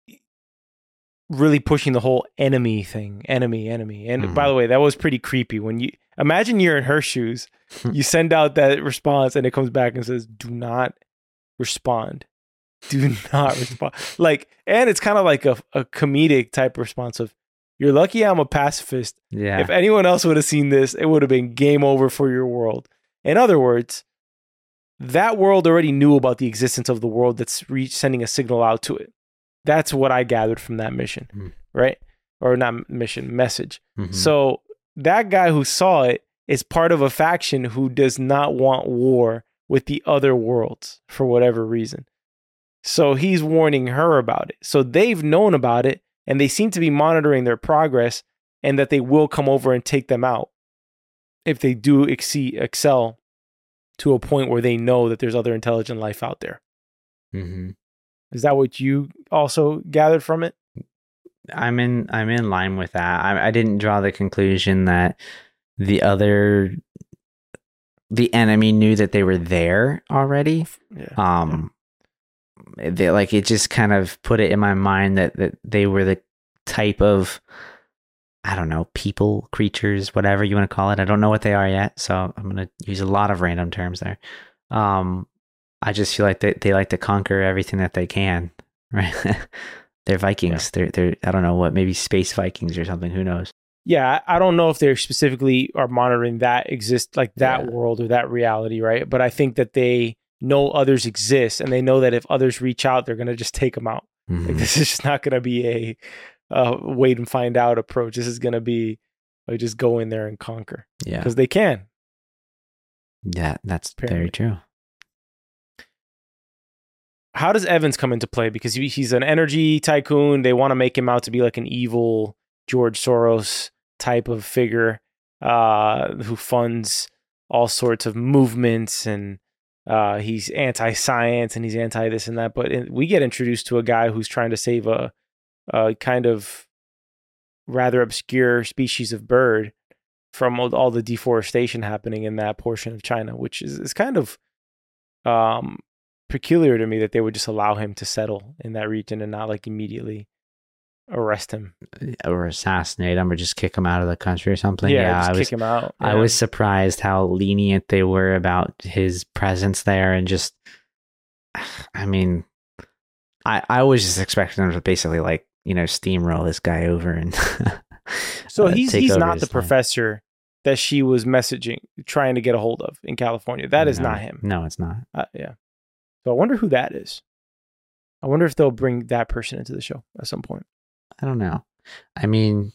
really pushing the whole enemy thing, enemy, enemy. And Mhm. by the way, that was pretty creepy. When you imagine you're in her shoes, you send out that response, and it comes back and says, "Do not respond." Do not respond. Like, and it's kind of like a, a comedic type response of, "You're lucky I'm a pacifist. Yeah, If anyone else would have seen this, it would have been game over for your world." In other words, that world already knew about the existence of the world that's re- sending a signal out to it. That's what I gathered from that mission, Mm. right? Or not mission, message. Mhm. So that guy who saw it is part of a faction who does not want war with the other worlds for whatever reason. So he's warning her about it. So they've known about it, and they seem to be monitoring their progress, and that they will come over and take them out if they do exceed, excel to a point where they know that there's other intelligent life out there. Mhm. Is that what you also gathered from it? I'm in. I'm in line with that. I, I didn't draw the conclusion that the other, the enemy knew that they were there already. Yeah. Um, they like it just kind of put it in my mind that that they were the type of, I don't know, people, creatures, whatever you want to call it. I don't know what they are yet, so I'm gonna use a lot of random terms there. Um, I just feel like they they like to conquer everything that they can, right? They're Vikings. They're they're I don't know what, maybe space Vikings or something. Who knows? Yeah, I I don't know if they specifically are monitoring that exist like that Yeah. world or that reality, right? But I think that they know others exist, and they know that if others reach out, they're gonna just take them out. Like, Mhm. this is just not gonna be a uh, wait and find out approach. This is gonna be like just go in there and conquer Yeah, because they can. yeah, that's Apparently. very true. How does Evans come into play? Because he, he's an energy tycoon. They want to make him out to be like an evil George Soros type of figure uh, who funds all sorts of movements, and uh, he's anti-science and he's anti this and that. But in, we get introduced to a guy who's trying to save a, a kind of rather obscure species of bird from all, all the deforestation happening in that portion of China, which is, is kind of um, peculiar to me that they would just allow him to settle in that region and not like immediately arrest him or assassinate him or just kick him out of the country or something. Yeah, yeah just I kick was, him out. I Yeah. was surprised how lenient they were about his presence there, and just, I mean, I I was just expecting them to basically like, you know, steamroll this guy over and. So uh, he's take he's over not his the life. professor that she was messaging, trying to get a hold of in California. That is No, not him. No, it's not. Uh, yeah. So I wonder who that is. I wonder if they'll bring that person into the show at some point. I don't know. I mean,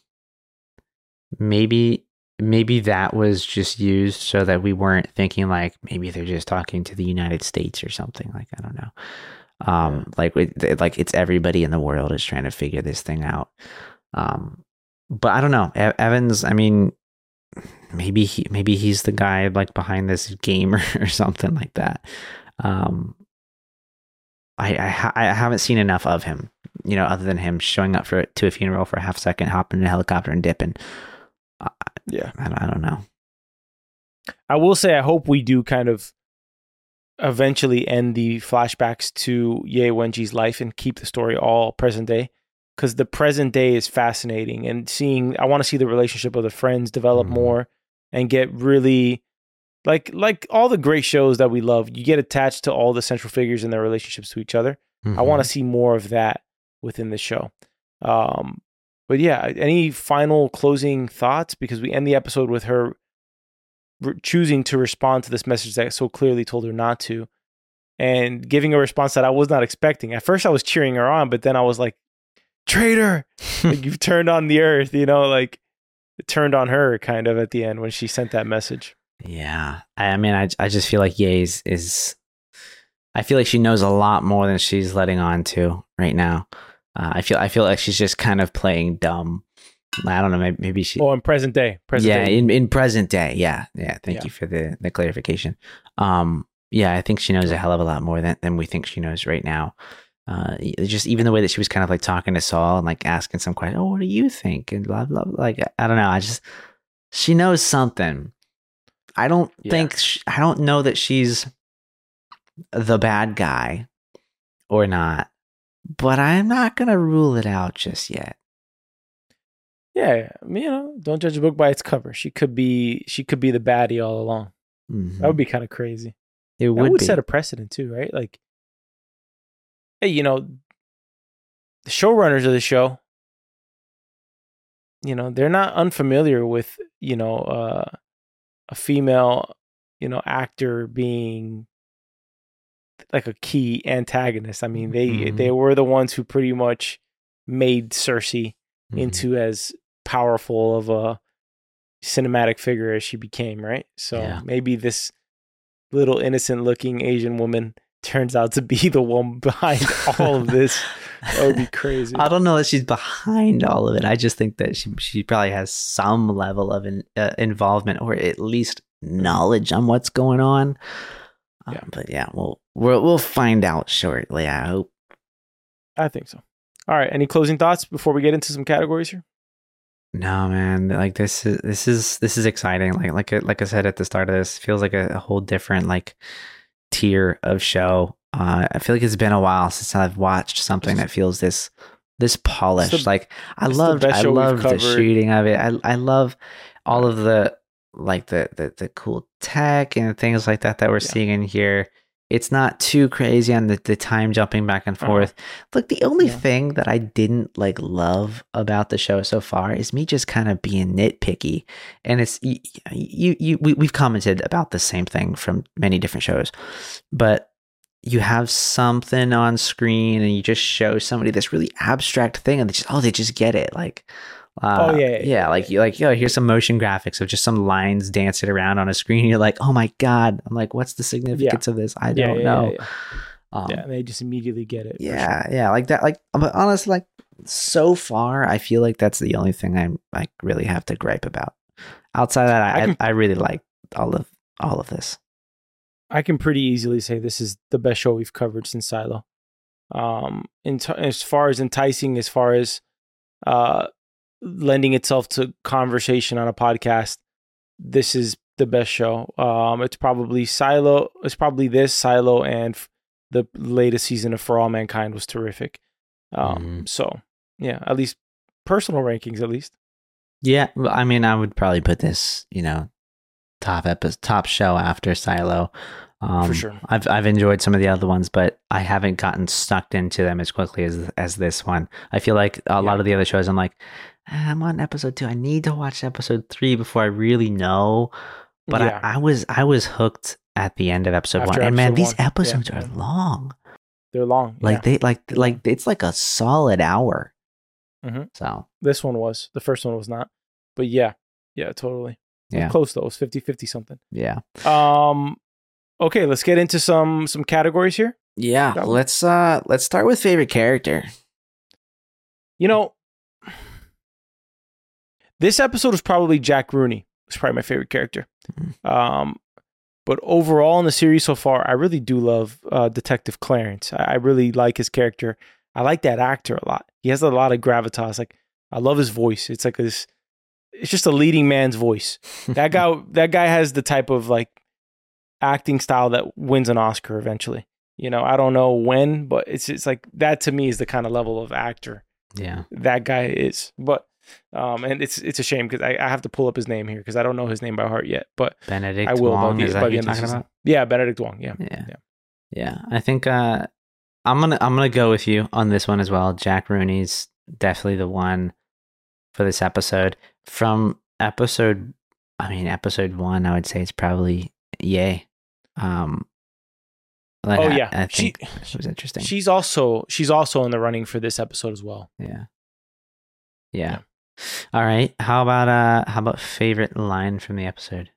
maybe maybe that was just used so that we weren't thinking like maybe they're just talking to the United States or something. Like, I don't know. Um, Yeah. like it, like it's everybody in the world is trying to figure this thing out. Um, but I don't know. E- Evans, I mean, maybe he maybe he's the guy like behind this game or, or something like that. Um, I I, ha- I haven't seen enough of him, you know, other than him showing up for to a funeral for a half second, hopping in a helicopter and dipping. I, Yeah. I, I don't know. I will say I hope we do kind of eventually end the flashbacks to Ye Wenji's life and keep the story all present day, because the present day is fascinating, and seeing I want to see the relationship of the friends develop Mhm. more and get really like like all the great shows that we love, you get attached to all the central figures and their relationships to each other. I want to see more of that within the show. Um, but yeah, any final closing thoughts? Because we end the episode with her re- choosing to respond to this message that so clearly told her not to, and giving a response that I was not expecting. At first I was cheering her on, but then I was like, traitor, like you've turned on the earth, you know, like it turned on her kind of at the end when she sent that message. Yeah, I, I mean, I I just feel like Ye is, is I feel like she knows a lot more than she's letting on to right now. Uh, I feel I feel like she's just kind of playing dumb. I don't know. Maybe, maybe she. Oh, in present day, present yeah, day. in, in present day. Yeah, yeah. Thank Yeah. you for the, the clarification. Um, yeah, I think she knows a hell of a lot more than, than we think she knows right now. Uh, just even the way that she was kind of like talking to Saul and like asking some questions. Oh, what do you think? And blah blah. blah. Like I don't know. I just she knows something. I don't Yeah. think sh I don't know that she's the bad guy or not, but I'm not gonna rule it out just yet. Yeah, I mean, you know, don't judge a book by its cover. She could be, she could be the baddie all along. Mhm. That would be kind of crazy. It That would would be. set a precedent too, right? Like, hey, you know, the showrunners of the show, you know, they're not unfamiliar with, you know, uh, a female, you know, actor being like a key antagonist. I mean, they Mhm. they were the ones who pretty much made Cersei Mhm. into as powerful of a cinematic figure as she became, right? So Yeah. maybe this little innocent looking Asian woman turns out to be the one behind all of this. That would be crazy. I don't know that she's behind all of it. I just think that she she probably has some level of in, uh, involvement or at least knowledge on what's going on. Um, Yeah. But yeah, we'll we'll we'll find out shortly. I hope. I think so. All right. Any closing thoughts before we get into some categories here? No, man. Like this is this is this is exciting. Like like I- like I said at the start of this, feels like a, a whole different like tier of show. Uh, I feel like it's been a while since I've watched something that feels this this polished. It's the- like I it's the loved best I show we've loved the covered. shooting of it. I I love all of the like the the the cool tech and things like that that we're Yeah. seeing in here. It's not too crazy on the, the time jumping back and Uh-huh. forth. Look, the only Yeah. thing that I didn't like love about the show so far is me just kind of being nitpicky. And it's you, you, you we, we've commented about the same thing from many different shows, but you have something on screen and you just show somebody this really abstract thing and they just, oh, they just get it. Like, uh, Oh, yeah, yeah, yeah, yeah, like you like, yo, here's some motion graphics of just some lines dancing around on a screen. And you're like, oh my God. I'm like, what's the significance of this? I Yeah, don't yeah, know. Yeah, yeah. Um, Yeah, and they just immediately get it. for yeah, sure. yeah, like that. Like, but honestly, like so far, I feel like that's the only thing I'm like really have to gripe about. Outside of that, I I I, can- I really like all of all of this. I can pretty easily say this is the best show we've covered since Silo. Um, in t- as far as enticing, as far as uh, lending itself to conversation on a podcast, this is the best show. Um, it's probably Silo. It's probably this Silo and f- the latest season of For All Mankind was terrific. Um, Mhm. so yeah, at least personal rankings, at least. Yeah, well, I mean, I would probably put this, you know, top episode, top show after Silo. Um, For sure. I've I've enjoyed some of the other ones, but I haven't gotten sucked into them as quickly as as this one. I feel like a Yeah. lot of the other shows, I'm like, "Ah, I'm on episode two. I need to watch episode three before I really know. But Yeah. I, I was I was hooked at the end of episode After one, and man, episode these one. Yeah, episodes yeah. are long. They're long. Like yeah. they like They're like long. it's like a solid hour. Mhm. So This one was. The first one was not. But yeah. Yeah, totally. yeah, Close though. It was fifty-fifty something. yeah. Um okay, let's get into some some categories here. Yeah, Shall we? let's uh let's start with favorite character. You know, this episode was probably Jack Rooney. It's probably my favorite character. Mhm. Um, but overall in the series so far, I really do love uh, Detective Clarence. I, I really like his character. I like that actor a lot. He has a lot of gravitas. Like I love his voice. It's like this. It's just a leading man's voice. That guy. That guy has the type of like acting style that wins an Oscar eventually. You know, I don't know when, but it's it's like that to me is the kind of level of actor Yeah. that guy is. But um, and it's it's a shame because I, I have to pull up his name here because I don't know his name by heart yet. But Benedict I will Wong, by the, is that by who the you're end of the talking season. about? Yeah, Benedict Wong. Yeah. Yeah. Yeah. Yeah. I think uh I'm gonna I'm gonna go with you on this one as well. Jack Rooney's definitely the one for this episode. From episode I mean episode one, I would say it's probably Ye. Um like, Oh I- yeah, I, she think it was interesting. she's also she's also in the running for this episode as well. yeah. yeah. All right. How about uh how about favorite line from the episode?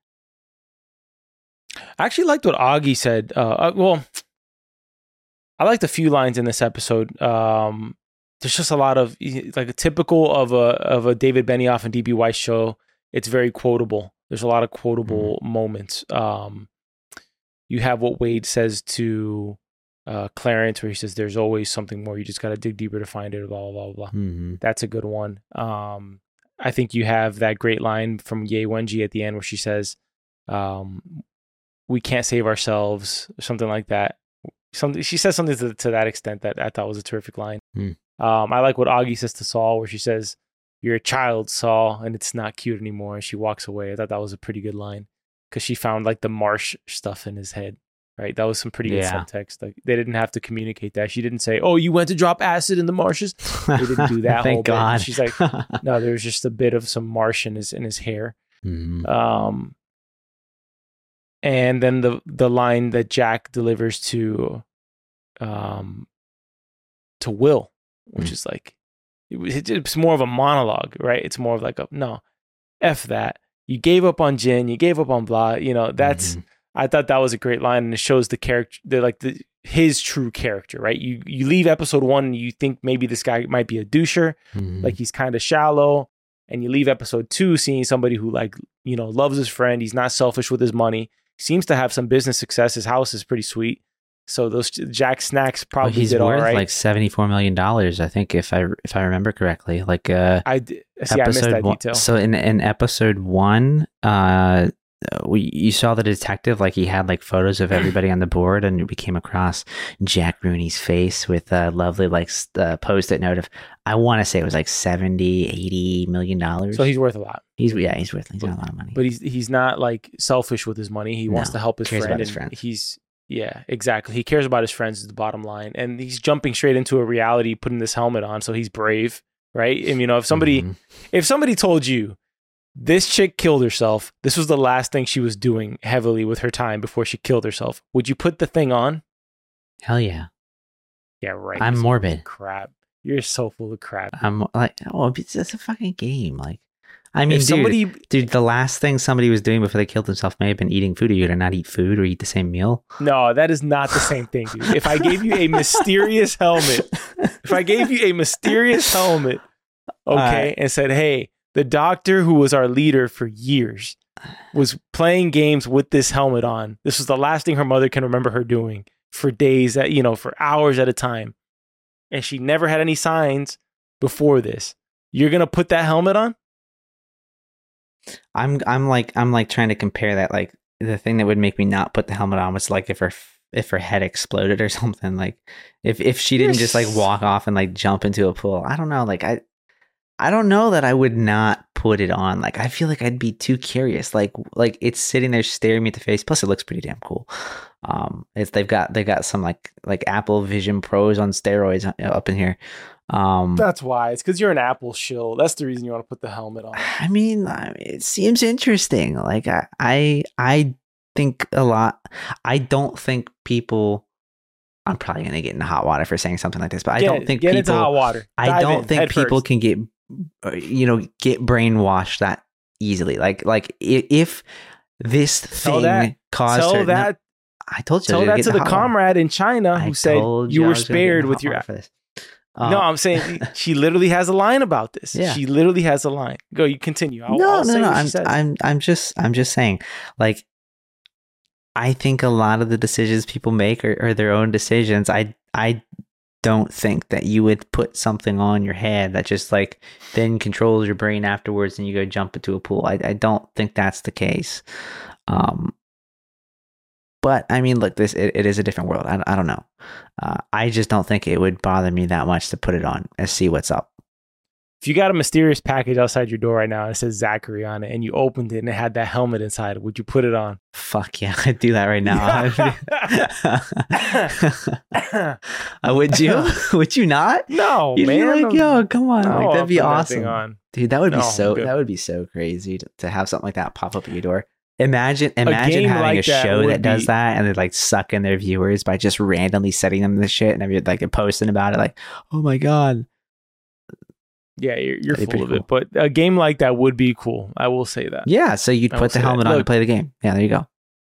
I actually liked what Augie said. Uh, uh, well, I liked a few lines in this episode. Um, there's just a lot of like a typical of a of a David Benioff and D B Weiss show. It's very quotable. There's a lot of quotable moments. Um, you have what Wade says to uh, Clarence, where he says, "There's always something more. You just got to dig deeper to find it." Blah blah blah blah. Mm-hmm. That's a good one. Um, I think you have that great line from Ye Wenji at the end where she says, um, "We can't save ourselves," or something like that. Something she says something to, to that extent that I thought was a terrific line. Hmm. Um, I like what Augie says to Saul, where she says, "You're a child, Saul, and it's not cute anymore." And she walks away. I thought that was a pretty good line because she found like the marsh stuff in his head. Right, that was some pretty Yeah. good subtext. Like they didn't have to communicate that. She didn't say, "Oh, you went to drop acid in the marshes." They didn't do that Thank whole God. bit. She's like, no, there was just a bit of some marsh in his in his hair. Mhm. Um, and then the the line that Jack delivers to, um, to Will, which Mm. is like, it, was- it's more of a monologue, right? It's more of like a no, f that. You gave up on Jin. You gave up on blah. You know that's. Mhm. I thought that was a great line, and it shows the character, the like the his true character, right? You you leave episode one, and you think maybe this guy might be a doucher, Mhm. like he's kind of shallow, and you leave episode two seeing somebody who like you know loves his friend. He's not selfish with his money. Seems to have some business success. His house is pretty sweet. So those Jack snacks Well, probably he's did all worth right. like seventy four million dollars, I think, if I if I remember correctly. Like uh, I d- see. I missed episode that one. detail. So in in episode one, uh, we you saw the detective, like he had like photos of everybody on the board, and we came across Jack Rooney's face with a lovely like s- uh, post-it note of, I want to say it was like seventy, eighty million dollars. So he's worth a lot, he's yeah he's worth he's got a lot of money. but he's he's not like selfish with his money. He wants No, to help his cares friend. about his and friends. He's yeah, exactly. He cares about his friends is the bottom line, and he's jumping straight into a reality, putting this helmet on. So he's brave, right? And you know, if somebody Mhm. if somebody told you this chick killed herself, this was the last thing she was doing heavily with her time before she killed herself, would you put the thing on? Hell yeah, Yeah, right. I'm You're so morbid. full of crap. You're so full of crap. I'm like, oh, it's just a fucking game. Like, I mean, if dude, somebody, dude, the last thing somebody was doing before they killed themselves may have been eating food. Are you gonna not eat food or eat the same meal? no, that is not the same thing, dude. If I gave you a mysterious helmet, if I gave you a mysterious helmet, okay, Alright. and said, hey, the doctor who was our leader for years was playing games with this helmet on. This was the last thing her mother can remember her doing for days, at, you know, for hours at a time. And she never had any signs before this. You're going to put that helmet on? I'm I'm like I'm like trying to compare that. Like the thing that would make me not put the helmet on was like if her if her head exploded or something. Like if if she didn't just like walk off and like jump into a pool. I don't know. Like I I don't know that I would not put it on. Like I feel like I'd be too curious. Like like it's sitting there staring me at the face. Plus it looks pretty damn cool. Um, it's they've got they got some like like Apple Vision Pros on steroids up in here. Um, That's why. It's because you're an Apple shill. That's the reason you want to put the helmet on. I mean, I mean, it seems interesting. Like I, I, I think a lot. I don't think people. I'm probably gonna get into hot water for saying something like this, but Get, I don't think get people. into hot water. I Dive don't in, think people first. can get, you know, get brainwashed that easily. Like, like if this Tell thing that, caused tell her. that. No, I told you. Tell to that get to the hot comrade water. in China who I said told you I were was gonna get spared hot with your. water for this. no, Um, I'm saying she literally has a line about this. Yeah. She literally has a line. Go, you continue. I'll, no, I'll no, say no. what she I'm, says. I'm, I'm just, I'm just saying. Like, I think a lot of the decisions people make are, are their own decisions. I, I don't think that you would put something on your head that just like then controls your brain afterwards, and you go jump into a pool. I, I don't think that's the case. Um, but I mean, look, this it, it is a different world. I, I don't know. Uh, I just don't think it would bother me that much to put it on and see what's up. If you got a mysterious package outside your door right now and it says Zachary on it, and you opened it and it had that helmet inside, would you put it on? Fuck yeah, I'd do that right now. uh, would you? Would you not? No, You'd man. be like, yo, come on, No, like that'd be I'll put that thing awesome, on. dude. That would be No, so. good. That would be so crazy to, to have something like that pop up at your door. Imagine, imagine game having like a that show would that does be- that, and they like suck in their viewers by just randomly setting them this shit, and they're like they're posting about it, like, oh my god. Yeah, you're, you're That'd be full of pretty it. But a game like that would be cool. I will say that. Yeah, so you'd I will put the say that. helmet on Look- and play the game. Yeah, there you go.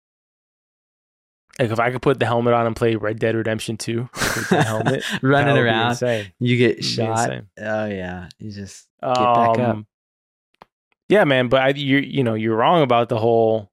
Like if I could put the helmet on and play Red Dead Redemption two with the helmet, Running that would be around, insane. you get It'd be shot. insane. Oh yeah, you just get back up. Um, Yeah, man, but I, you you know you're wrong about the whole.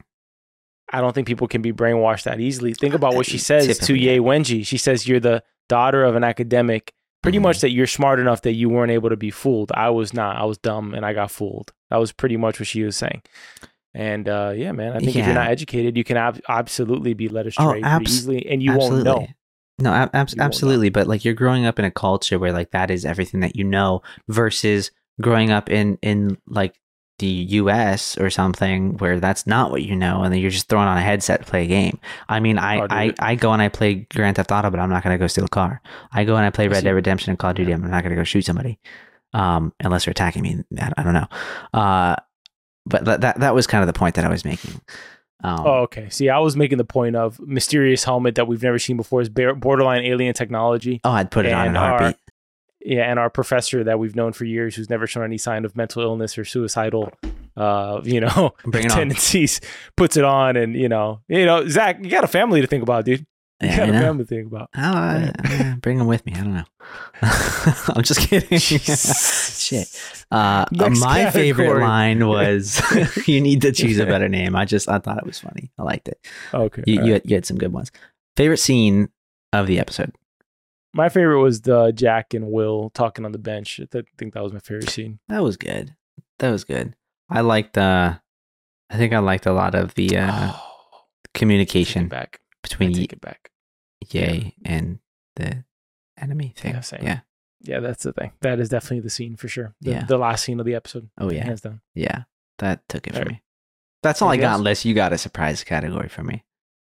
I don't think people can be brainwashed that easily. Think about what she says to Typically, Ye yeah. Wenji. She says you're the daughter of an academic. Pretty Mhm. much that you're smart enough that you weren't able to be fooled. I was not. I was dumb and I got fooled. That was pretty much what she was saying. And uh, yeah, man, I think if Yeah. you're not educated, you can ab- absolutely be led astray Oh, pretty abs- easily, and you absolutely. won't know. No, ab- ab- You won't know. absolutely. But like you're growing up in a culture where like that is everything that you know, versus growing up in in like the U S or something where that's not what you know, and then you're just throwing on a headset to play a game. I mean, I Oh, I, dude. I go and I play Grand Theft Auto, but I'm not gonna go steal a car. I go and I play Red See- Dead Redemption and Call of Duty. I'm not gonna go shoot somebody, um, unless they're attacking me. I, I don't know. Uh, but that, that that was kind of the point that I was making. Um, Oh, okay. See, I was making the point of mysterious helmet that we've never seen before is bar- borderline alien technology. oh, I'd put it on in and a our- heartbeat. Yeah, and our professor that we've known for years, who's never shown any sign of mental illness or suicidal, uh, you know, Bring it on. tendencies, puts it on, and you know, you know, Zach, you got a family to think about, dude. You Yeah, got I a know. family to think about. Oh, I, I, bring them with me. I don't know. I'm just kidding. Shit. Uh, Next my favorite category. line was, "You need to choose a better name." I just I thought it was funny. I liked it. Okay. You all you right. had, you had some good ones. Favorite scene of the episode? My favorite was the Jack and Will talking on the bench. I th- think that was my favorite scene. That was good. That was good. I liked. Uh, I think I liked a lot of the uh, Oh, take it communication back. I between Ye, take it back. Ye and the enemy thing. Yeah, same. Yeah. Yeah, that's the thing. That is definitely the scene for sure. The, Yeah. the last scene of the episode. Oh yeah. Hands down. Yeah. That took it for Alright. me. That's all I Anything got. else? Unless you got a surprise category for me.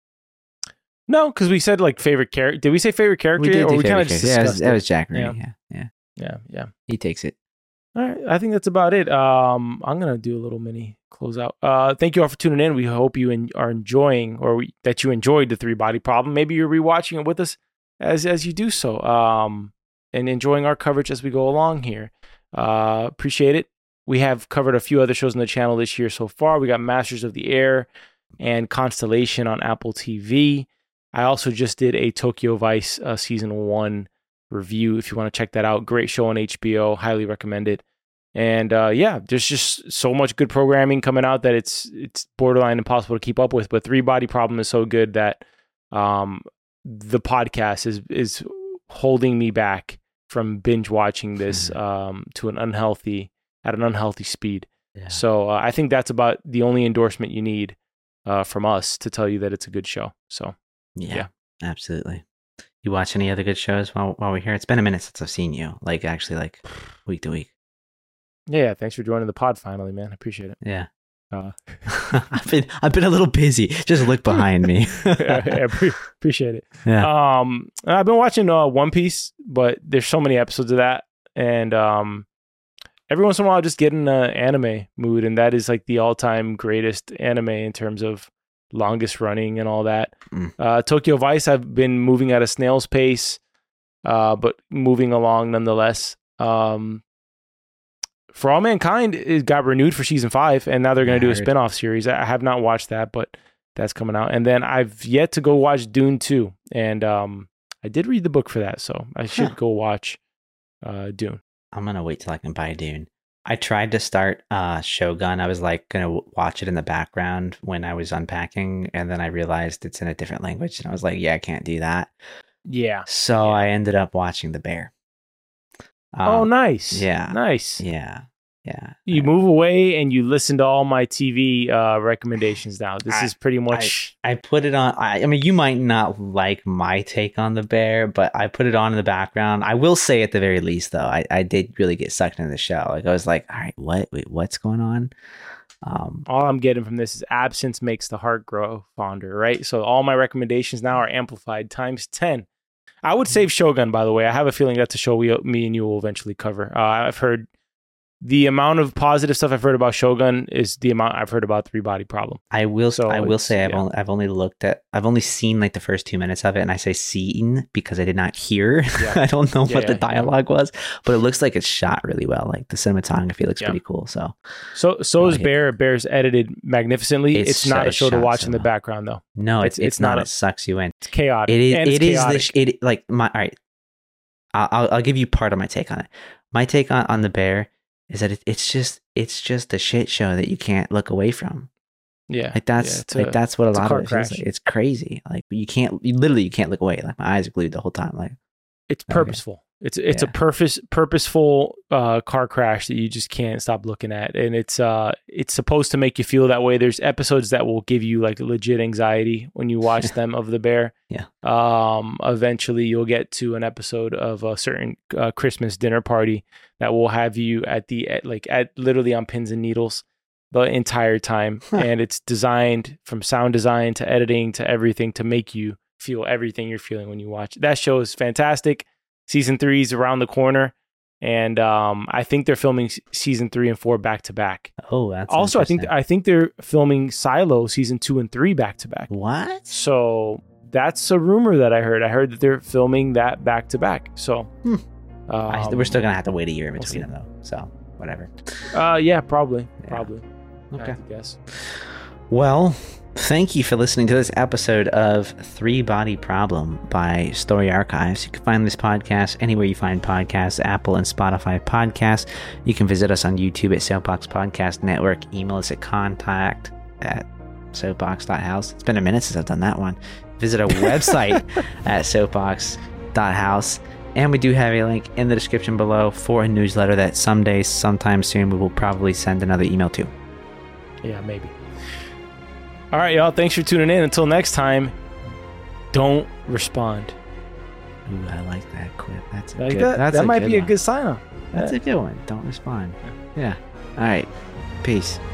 No, because we said like favorite character. Did we say favorite character? We did or do we kind favorite of just character. Yeah, it was, discussed that it? was Jack Rooney. Yeah. Yeah. yeah, Yeah, yeah. he takes it. All right, I think that's about it. Um, I'm gonna do a little mini closeout. Uh, thank you all for tuning in. We hope you en- are enjoying, or we, that you enjoyed the Three Body Problem. Maybe you're rewatching it with us as as you do so. Um, and enjoying our coverage as we go along here. Uh, appreciate it. We have covered a few other shows on the channel this year so far. We got Masters of the Air and Constellation on Apple T V. I also just did a Tokyo Vice uh, season one review. If you want to check that out, great show on H B O. Highly recommend it. And uh, yeah, there's just so much good programming coming out that it's it's borderline impossible to keep up with. But Three Body Problem is so good that um, the podcast is is holding me back from binge watching this um, to an unhealthy at an unhealthy speed. Yeah. So uh, I think that's about the only endorsement you need uh, from us to tell you that it's a good show. So Yeah, Yeah. absolutely. You watch any other good shows while while we're here? It's been a minute since I've seen you, like actually, like week to week. yeah, yeah, thanks for joining the pod finally, man. I appreciate it. Yeah, Uh, I've been I've been a little busy. Just look behind me. yeah, yeah, pre- appreciate it. Yeah. Um, I've been watching uh, One Piece, but there's so many episodes of that, and um, every once in a while, I just get in an anime mood, and that is like the all-time greatest anime in terms of longest running and all that. Mm. Uh, Tokyo Vice, I've been moving at a snail's pace, uh, but moving along nonetheless. Um, For All Mankind, it got renewed for season five, and now they're going to Yeah, do a I heard. spin-off series. I have not watched that, but that's coming out. And then I've yet to go watch Dune two, and um, I did read the book for that, so I should Huh. go watch uh, Dune. I'm gonna wait till I can buy Dune. I tried to start uh, Shogun. I was like gonna w- watch it in the background when I was unpacking, and then I realized it's in a different language, and I was like, "Yeah, I can't do that." Yeah. So Yeah. I ended up watching The Bear. oh, Um, nice. yeah. Nice. Yeah, yeah. You move away and you listen to all my T V uh, recommendations now. This I- is pretty much... I put it on. I, I mean, you might not like my take on The Bear, but I put it on in the background. I will say, at the very least, though, I, I did really get sucked into the show. Like I was like, "All right, what? Wait, what's going on?" Um, all I'm getting from this is absence makes the heart grow fonder, right? So all my recommendations now are amplified times ten. I would save Shogun, by the way. I have a feeling that's a show we, me and you will eventually cover. Uh, I've heard the amount of positive stuff I've heard about Shogun is the amount I've heard about Three Body Problem. I will. So I will it's- say I've yeah. only I've only looked at I've only seen like the first two minutes of it, and I say seen because I did not hear. Yeah. I don't know Yeah, what the yeah, yeah. dialogue was, but it looks like it's shot really well. Like the cinematography looks Yeah. pretty cool. So So so is Okay. Bear. Bear's edited magnificently. It's It's, not so- a show to shot watch so in the well. background, though. no, it's It's- it's, it's not. not a- It sucks you in. It's chaotic. It is. And It it's is the. chaotic. sh- It like my. All right. I'll I'll- I'll give you part of my take on it. My take on, on the Bear is that it, it's just it's just a shit show that you can't look away from. yeah. Like that's yeah, it's like a- that's what a it's a lot car of it feels crash. like. It's crazy. Like you can't. You literally you can't look away. Like my eyes are glued the whole time. Like It's Okay. purposeful. It's it's Yeah. a purpose purposeful uh, car crash that you just can't stop looking at, and it's uh it's supposed to make you feel that way. There's episodes that will give you like legit anxiety when you watch them of the Bear. Yeah. Um. Eventually, you'll get to an episode of a certain uh, Christmas dinner party that will have you at the at, like at literally on pins and needles the entire time, Huh. and it's designed from sound design to editing to everything to make you feel everything you're feeling when you watch it. That show is fantastic. Season three is around the corner, and um, I think they're filming s- season three and four back to back. oh, that's Also, I think interesting. I think they're filming Silo season two and three back to back. what? So that's a rumor that I heard. I heard that they're filming that back to back. So Hmm. um, I, we're still gonna have to wait a year in we'll between see. them though. So whatever. Uh, yeah, probably, Yeah. probably. I Okay. have to guess. Well, thank you for listening to this episode of Three Body Problem by Story Archives. You can find this podcast anywhere you find podcasts, Apple and Spotify podcasts. You can visit us on YouTube at Soapbox Podcast Network. Email us at contact at soapbox dot house. It's been a minute since I've done that one. Visit our website at soapbox dot house. And we do have a link in the description below for a newsletter that someday, sometime soon, we will probably send another email to. Yeah, maybe. All right, y'all. Thanks for tuning in. Until next time, don't respond. Ooh, I like that quip. That's a Like good, that. That's That a might good be a one. good sign off. That's a good one. Don't respond. Yeah. All right. Peace.